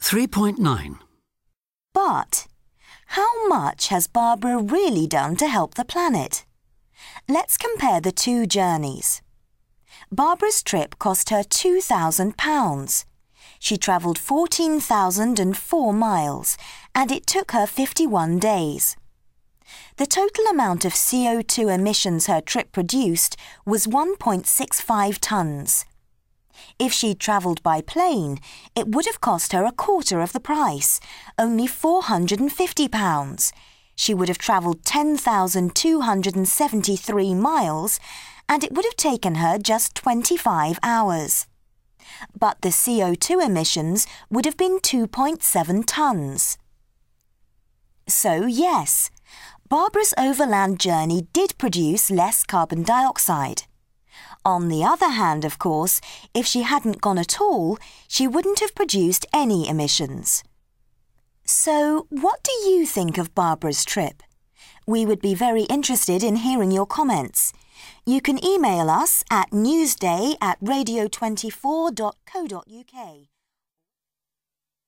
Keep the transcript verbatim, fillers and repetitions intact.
three point nine. But how much has Barbara really done to help the planet? Let's compare the two journeys. Barbara's trip cost her two thousand pounds. She travelled fourteen thousand four miles, and it took her fifty-one days. The total amount of C O two emissions her trip produced was one point six five tonnes. If she'd travelled by plane, it would have cost her a quarter of the price, only four hundred fifty pounds. She would have travelled ten thousand two hundred seventy-three miles, and it would have taken her just twenty-five hours. But the C O two emissions would have been two point seven tonnes. So, yes, Barbara's overland journey did produce less carbon dioxide. On the other hand, of course, if she hadn't gone at all, she wouldn't have produced any emissions. So, what do you think of Barbara's trip? We would be very interested in hearing your comments. You can email us at newsday at radio twenty-four dot co dot uk.